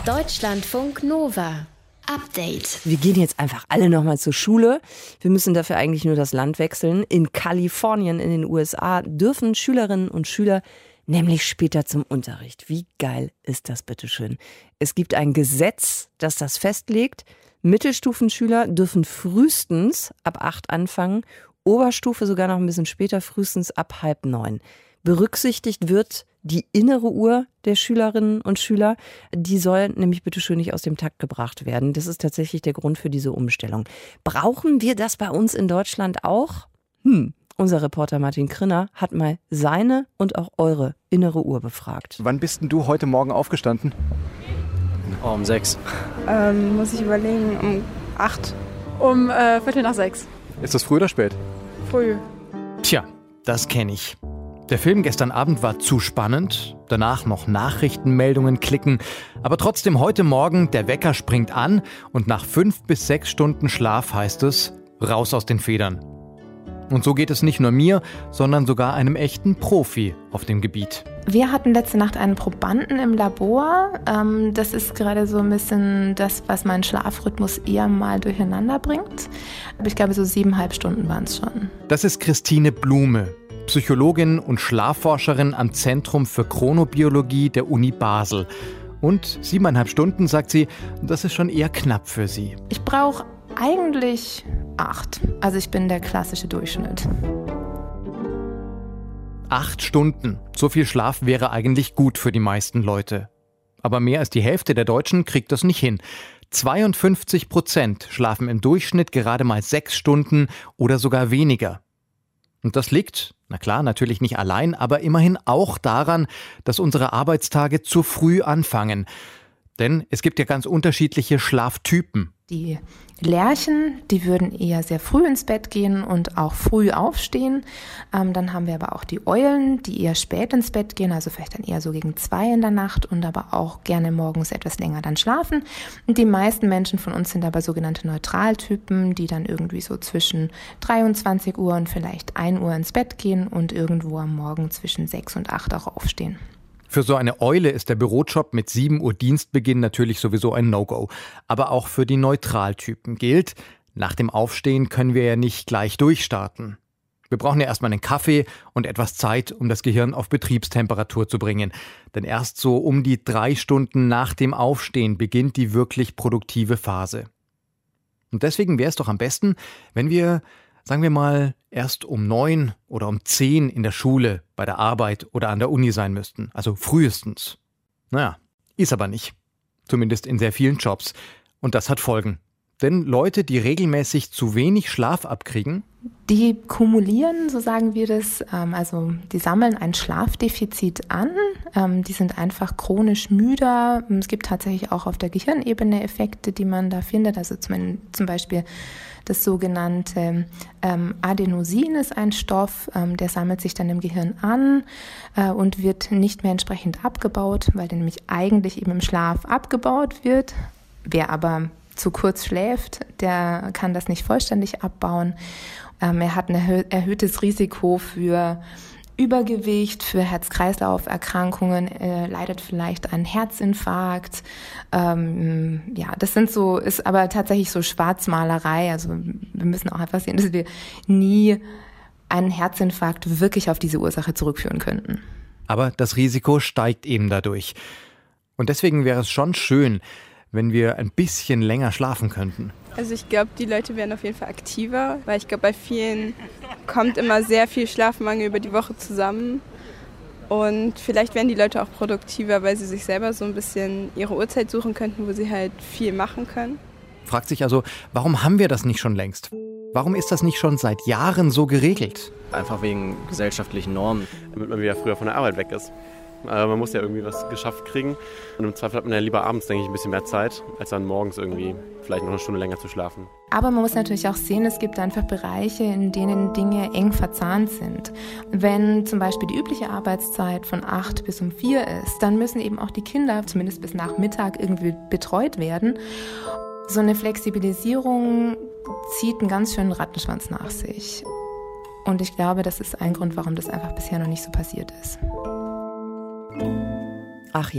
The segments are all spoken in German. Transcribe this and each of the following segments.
Deutschlandfunk Nova. Update. Wir gehen jetzt einfach alle nochmal zur Schule. Wir müssen dafür eigentlich nur das Land wechseln. In Kalifornien in den USA dürfen Schülerinnen und Schüler nämlich später zum Unterricht. Wie geil ist das bitteschön? Es gibt ein Gesetz, das das festlegt. Mittelstufenschüler dürfen frühestens ab 8 anfangen, Oberstufe sogar noch ein bisschen später, frühestens ab 8:30. Berücksichtigt wird die innere Uhr der Schülerinnen und Schüler. Die soll nämlich bitteschön nicht aus dem Takt gebracht werden. Das ist tatsächlich der Grund für diese Umstellung. Brauchen wir das bei uns in Deutschland auch? Unser Reporter Martin Krinner hat mal seine und auch eure innere Uhr befragt. Wann bist denn du heute Morgen aufgestanden? Um 6. Muss ich überlegen, um 8. Um 5:45. Ist das früh oder spät? Früh. Tja, das kenne ich. Der Film gestern Abend war zu spannend, danach noch Nachrichtenmeldungen klicken, aber trotzdem heute Morgen, der Wecker springt an und nach 5 bis 6 Stunden Schlaf heißt es, raus aus den Federn. Und so geht es nicht nur mir, sondern sogar einem echten Profi auf dem Gebiet. Wir hatten letzte Nacht einen Probanden im Labor. Das ist gerade so ein bisschen das, was meinen Schlafrhythmus eher mal durcheinander bringt. Aber ich glaube, so 7,5 Stunden waren es schon. Das ist Christine Blume, Psychologin und Schlafforscherin am Zentrum für Chronobiologie der Uni Basel. Und 7,5 Stunden, sagt sie, das ist schon eher knapp für sie. Ich brauche eigentlich 8. Also ich bin der klassische Durchschnitt. 8 Stunden. So viel Schlaf wäre eigentlich gut für die meisten Leute. Aber mehr als die Hälfte der Deutschen kriegt das nicht hin. 52% schlafen im Durchschnitt gerade mal 6 Stunden oder sogar weniger. Und das liegt, na klar, natürlich nicht allein, aber immerhin auch daran, dass unsere Arbeitstage zu früh anfangen. Denn es gibt ja ganz unterschiedliche Schlaftypen. Die Lerchen, die würden eher sehr früh ins Bett gehen und auch früh aufstehen. Dann haben wir aber auch die Eulen, die eher spät ins Bett gehen, also vielleicht dann eher so gegen 2 in der Nacht und aber auch gerne morgens etwas länger dann schlafen. Und die meisten Menschen von uns sind aber sogenannte Neutraltypen, die dann irgendwie so zwischen 23 Uhr und vielleicht 1 Uhr ins Bett gehen und irgendwo am Morgen zwischen 6 und 8 auch aufstehen. Für so eine Eule ist der Bürojob mit 7 Uhr Dienstbeginn natürlich sowieso ein No-Go. Aber auch für die Neutraltypen gilt, nach dem Aufstehen können wir ja nicht gleich durchstarten. Wir brauchen ja erstmal einen Kaffee und etwas Zeit, um das Gehirn auf Betriebstemperatur zu bringen. Denn erst so um die 3 Stunden nach dem Aufstehen beginnt die wirklich produktive Phase. Und deswegen wäre es doch am besten, wenn wir, sagen wir mal, erst um 9 oder um 10 in der Schule, bei der Arbeit oder an der Uni sein müssten. Also frühestens. Naja, ist aber nicht. Zumindest in sehr vielen Jobs. Und das hat Folgen. Denn Leute, die regelmäßig zu wenig Schlaf abkriegen, die kumulieren, so sagen wir das, also die sammeln ein Schlafdefizit an, die sind einfach chronisch müder. Es gibt tatsächlich auch auf der Gehirnebene Effekte, die man da findet, also zum Beispiel das sogenannte Adenosin ist ein Stoff, der sammelt sich dann im Gehirn an und wird nicht mehr entsprechend abgebaut, weil der nämlich eigentlich eben im Schlaf abgebaut wird. Wer aber zu kurz schläft, der kann das nicht vollständig abbauen. Er hat ein erhöhtes Risiko für Übergewicht, für Herz-Kreislauf-Erkrankungen, leidet vielleicht an Herzinfarkt. Das ist aber tatsächlich so Schwarzmalerei. Also wir müssen auch einfach sehen, dass wir nie einen Herzinfarkt wirklich auf diese Ursache zurückführen könnten. Aber das Risiko steigt eben dadurch. Und deswegen wäre es schon schön, wenn wir ein bisschen länger schlafen könnten. Also ich glaube, die Leute werden auf jeden Fall aktiver, weil ich glaube, bei vielen kommt immer sehr viel Schlafmangel über die Woche zusammen. Und vielleicht werden die Leute auch produktiver, weil sie sich selber so ein bisschen ihre Uhrzeit suchen könnten, wo sie halt viel machen können. Fragt sich also, warum haben wir das nicht schon längst? Warum ist das nicht schon seit Jahren so geregelt? Einfach wegen gesellschaftlichen Normen. Damit man wieder früher von der Arbeit weg ist. Man muss ja irgendwie was geschafft kriegen. Und im Zweifel hat man ja lieber abends, denke ich, ein bisschen mehr Zeit, als dann morgens irgendwie vielleicht noch eine Stunde länger zu schlafen. Aber man muss natürlich auch sehen, es gibt einfach Bereiche, in denen Dinge eng verzahnt sind. Wenn zum Beispiel die übliche Arbeitszeit von 8 bis um 4 ist, dann müssen eben auch die Kinder zumindest bis nach Mittag irgendwie betreut werden. So eine Flexibilisierung zieht einen ganz schönen Rattenschwanz nach sich. Und ich glaube, das ist ein Grund, warum das einfach bisher noch nicht so passiert ist. Ach ja,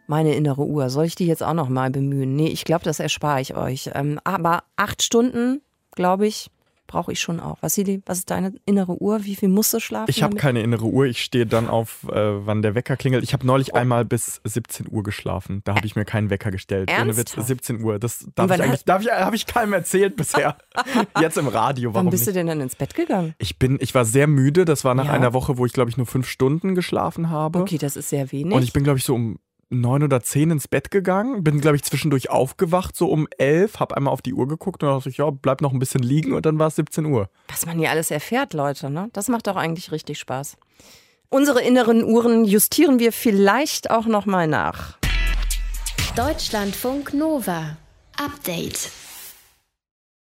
Meine innere Uhr. Soll ich die jetzt auch noch mal bemühen? Nee, ich glaube, das erspare ich euch. Aber 8 Stunden, glaube ich, brauche ich schon auch. Vassili, was ist deine innere Uhr? Wie viel musst du schlafen? Ich habe keine innere Uhr. Ich stehe dann auf, wann der Wecker klingelt. Ich habe neulich einmal bis 17 Uhr geschlafen. Da habe ich mir keinen Wecker gestellt. Ohne Witz, 17 Uhr. Das habe ich keinem erzählt bisher. Jetzt im Radio. Warum Wann bist nicht? du denn dann ins Bett gegangen? Ich war sehr müde. Das war nach einer Woche, wo ich, glaube ich, nur 5 Stunden geschlafen habe. Okay, das ist sehr wenig. Und ich bin, glaube ich, so um 9 oder 10 ins Bett gegangen, bin, glaube ich, zwischendurch aufgewacht, so um 11, habe einmal auf die Uhr geguckt und dachte ich, ja, bleib noch ein bisschen liegen und dann war es 17 Uhr. Was man hier alles erfährt, Leute, ne? Das macht doch eigentlich richtig Spaß. Unsere inneren Uhren justieren wir vielleicht auch noch mal nach. Deutschlandfunk Nova. Update.